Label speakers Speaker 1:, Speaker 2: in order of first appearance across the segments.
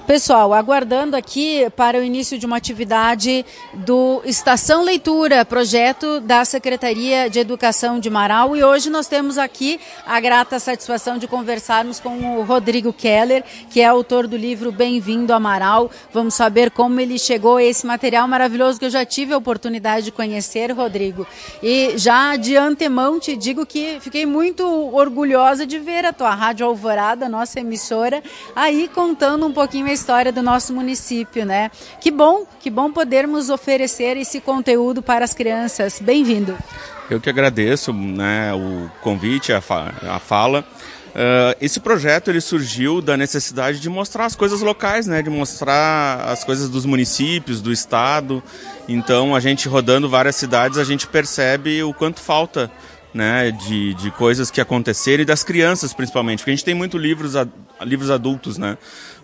Speaker 1: Pessoal, aguardando aqui para o início de uma atividade do Estação Leitura, projeto da Secretaria de Educação de Marau. E hoje nós temos aqui a grata satisfação de conversarmos com o Rodrigo Keller, que é autor do livro Bem-vindo a Marau. Vamos saber como ele chegou a esse material maravilhoso que eu já tive a oportunidade de conhecer, Rodrigo. E já de antemão te digo que fiquei muito orgulhosa de ver a tua Rádio Alvorada, nossa emissora, aí contando um pouquinho a história do nosso município, né? Que bom podermos oferecer esse conteúdo para as crianças. Bem-vindo.
Speaker 2: Eu que agradeço, né, o convite, a fala. Esse projeto ele surgiu da necessidade de mostrar as coisas locais, né, de mostrar as coisas dos municípios, do estado. Então, a gente rodando várias cidades, a gente percebe o quanto falta, né, de coisas que aconteceram e das crianças principalmente, porque a gente tem muito livros adultos, né,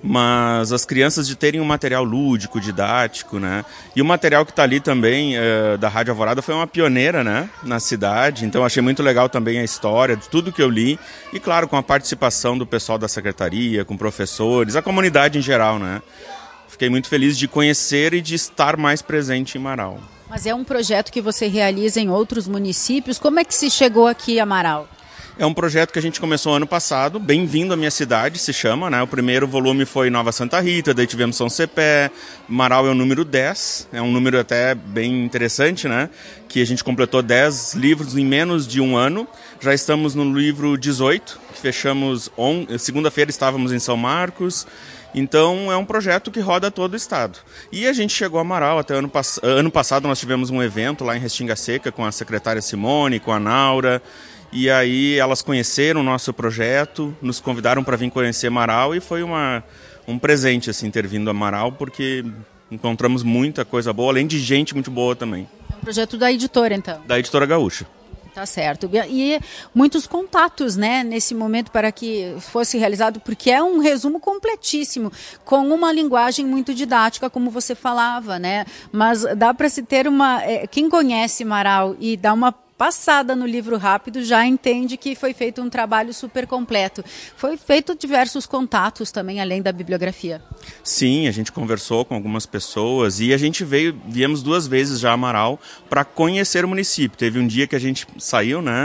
Speaker 2: mas as crianças de terem um material lúdico, didático, né, e o material que está ali também da Rádio Alvorada foi uma pioneira, né, na cidade, então achei muito legal também a história de tudo que eu li e claro, com a participação do pessoal da secretaria, com professores, a comunidade em geral, né. Fiquei muito feliz de conhecer e de estar mais presente em Marau.
Speaker 1: Mas é um projeto que você realiza em outros municípios. Como é que se chegou aqui a Marau?
Speaker 2: É um projeto que a gente começou ano passado, Bem-vindo à Minha Cidade, se chama, né? O primeiro volume foi Nova Santa Rita, daí tivemos São Cepé, Marau é o número 10, é um número até bem interessante, né? Que a gente completou 10 livros em menos de um ano, já estamos no livro 18, que fechamos, segunda-feira estávamos em São Marcos. Então é um projeto que roda todo o estado. E a gente chegou a Marau, até ano passado nós tivemos um evento lá em Restinga Seca com a secretária Simone, com a Naura, e aí elas conheceram o nosso projeto, nos convidaram para vir conhecer Marau e foi um presente assim, ter vindo a Marau, porque encontramos muita coisa boa, além de gente muito boa também.
Speaker 1: É um projeto da editora, então?
Speaker 2: Da Editora Gaúcha.
Speaker 1: Tá certo. E muitos contatos, né, nesse momento para que fosse realizado, porque é um resumo completíssimo, com uma linguagem muito didática, como você falava, né? Mas dá para se ter quem conhece Marau e dá uma passada no livro rápido, já entende que foi feito um trabalho super completo. Foi feito diversos contatos também, além da bibliografia.
Speaker 2: Sim, a gente conversou com algumas pessoas e a gente viemos 2 vezes já a Marau para conhecer o município. Teve um dia que a gente saiu, né?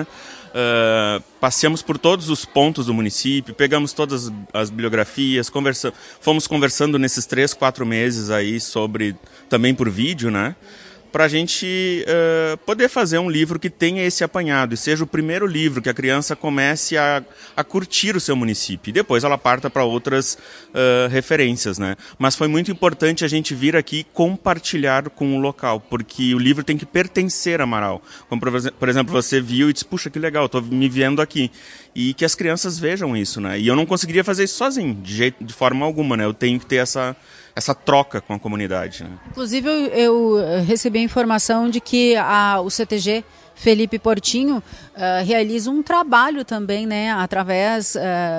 Speaker 2: Passeamos por todos os pontos do município, pegamos todas as bibliografias, fomos conversando nesses 3, 4 meses aí também por vídeo, né? Para a gente poder fazer um livro que tenha esse apanhado e seja o primeiro livro que a criança comece a curtir o seu município e depois ela parta para outras referências, né? Mas foi muito importante a gente vir aqui compartilhar com o local, porque o livro tem que pertencer a Marau. Como, por exemplo, você viu e disse, puxa, que legal, estou me vendo aqui. E que as crianças vejam isso, né? E eu não conseguiria fazer isso sozinho, de forma alguma, né? Eu tenho que ter essa troca com a comunidade, né?
Speaker 1: Inclusive, eu recebi a informação de que o CTG Felipe Portinho realiza um trabalho também, né, através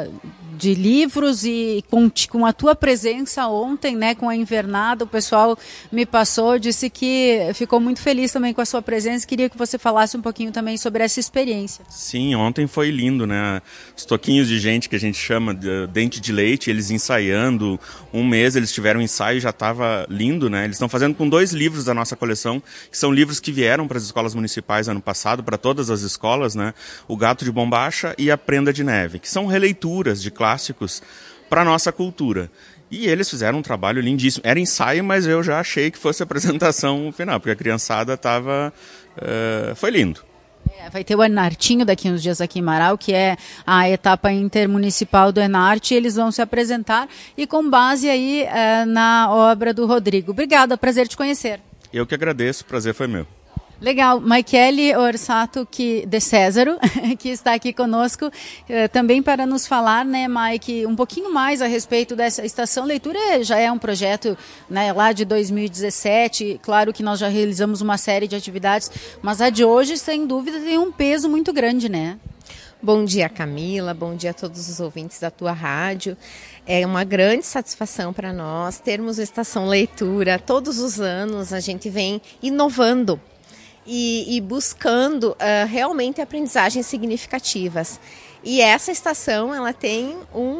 Speaker 1: de livros e com a tua presença ontem, né, com a invernada, o pessoal me passou, disse que ficou muito feliz também com a sua presença, queria que você falasse um pouquinho também sobre essa experiência.
Speaker 2: Sim, ontem foi lindo, né, os toquinhos de gente que a gente chama de dente de leite, eles ensaiando, um mês eles tiveram um ensaio e já estava lindo, né, eles estão fazendo com 2 livros da nossa coleção, que são livros que vieram para as escolas municipais ano passado, para todas as escolas, né, O Gato de Bombacha e A Prenda de Neve, que são releituras de clássicos para a nossa cultura. E eles fizeram um trabalho lindíssimo. Era ensaio, mas eu já achei que fosse a apresentação final, porque a criançada estava... foi lindo.
Speaker 1: Vai ter o Enartinho daqui uns dias aqui em Marau, que é a etapa intermunicipal do Enarte. Eles vão se apresentar e com base aí na obra do Rodrigo. Obrigada, prazer te conhecer.
Speaker 2: Eu que agradeço, o prazer foi meu.
Speaker 1: Legal, Michele Orsato de Césaro, que está aqui conosco, também para nos falar, né, Mike, um pouquinho mais a respeito dessa Estação Leitura. Já é um projeto, né, lá de 2017, claro que nós já realizamos uma série de atividades, mas a de hoje, sem dúvida, tem um peso muito grande, né?
Speaker 3: Bom dia, Camila, bom dia a todos os ouvintes da tua rádio. É uma grande satisfação para nós termos a Estação Leitura. Todos os anos a gente vem inovando e buscando realmente aprendizagens significativas. E essa estação ela tem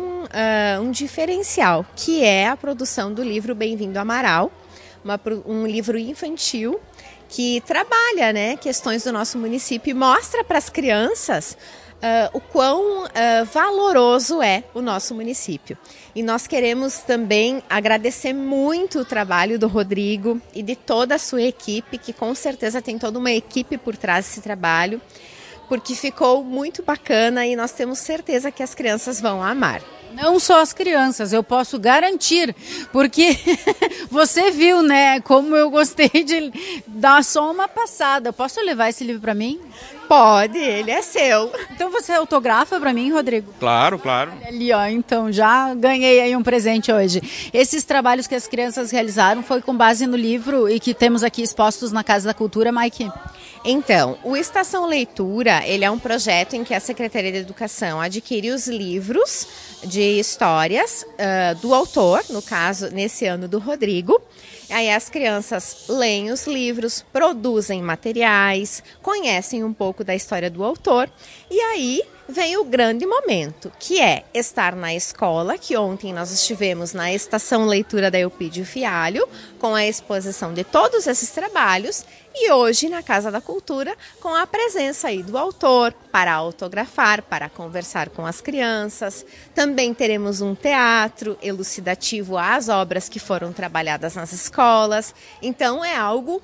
Speaker 3: um diferencial, que é a produção do livro Bem-vindo Amaral, um livro infantil que trabalha, né, questões do nosso município e mostra para as crianças o quão valoroso é o nosso município. E nós queremos também agradecer muito o trabalho do Rodrigo e de toda a sua equipe, que com certeza tem toda uma equipe por trás desse trabalho, porque ficou muito bacana e nós temos certeza que as crianças vão amar.
Speaker 1: Não só as crianças, eu posso garantir, porque você viu, né, como eu gostei de dar só uma passada. Eu posso levar esse livro para mim?
Speaker 3: Pode, ele é seu.
Speaker 1: Então você autografa para mim, Rodrigo?
Speaker 2: Claro, claro.
Speaker 1: Olha ali, ó, então já ganhei aí um presente hoje. Esses trabalhos que as crianças realizaram foi com base no livro e que temos aqui expostos na Casa da Cultura, Mike?
Speaker 3: Então, o Estação Leitura, ele é um projeto em que a Secretaria de Educação adquire os livros de histórias do autor, no caso, nesse ano do Rodrigo. Aí as crianças leem os livros, produzem materiais, conhecem um pouco da história do autor e aí vem o grande momento, que é estar na escola, que ontem nós estivemos na Estação Leitura da Eupídio Fialho, com a exposição de todos esses trabalhos, e hoje na Casa da Cultura, com a presença aí do autor, para autografar, para conversar com as crianças. Também teremos um teatro elucidativo às obras que foram trabalhadas nas escolas, então é algo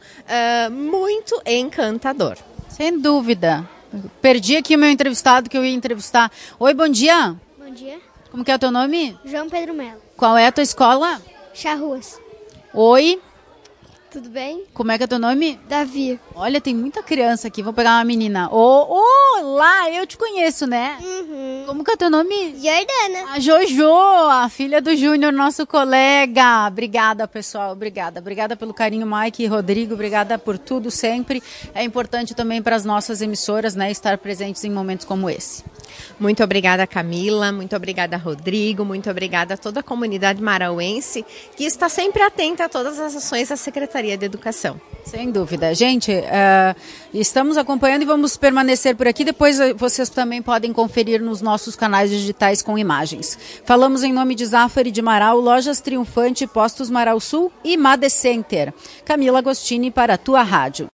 Speaker 3: muito encantador.
Speaker 1: Sem dúvida. Perdi aqui o meu entrevistado que eu ia entrevistar. Oi, bom dia.
Speaker 4: Bom dia.
Speaker 1: Como que é o teu nome?
Speaker 4: João Pedro Melo.
Speaker 1: Qual é a tua escola?
Speaker 4: Charruas.
Speaker 1: Oi.
Speaker 4: Tudo bem?
Speaker 1: Como é que é teu nome?
Speaker 4: Davi.
Speaker 1: Olha, tem muita criança aqui. Vou pegar uma menina. Olá, eu te conheço, né?
Speaker 4: Uhum.
Speaker 1: Como que é teu nome?
Speaker 4: Jordana.
Speaker 1: A Jojo, a filha do Júnior, nosso colega. Obrigada, pessoal. Obrigada. Obrigada pelo carinho, Mike e Rodrigo. Obrigada por tudo sempre. É importante também para as nossas emissoras, né, estar presentes em momentos como esse.
Speaker 3: Muito obrigada, Camila. Muito obrigada, Rodrigo. Muito obrigada a toda a comunidade marauense que está sempre atenta a todas as ações da Secretaria de Educação.
Speaker 1: Sem dúvida. Gente, estamos acompanhando e vamos permanecer por aqui. Depois vocês também podem conferir nos nossos canais digitais com imagens. Falamos em nome de Zafari de Marau, Lojas Triunfante, Postos Marau Sul e Made Center. Camila Agostini para a Tua Rádio.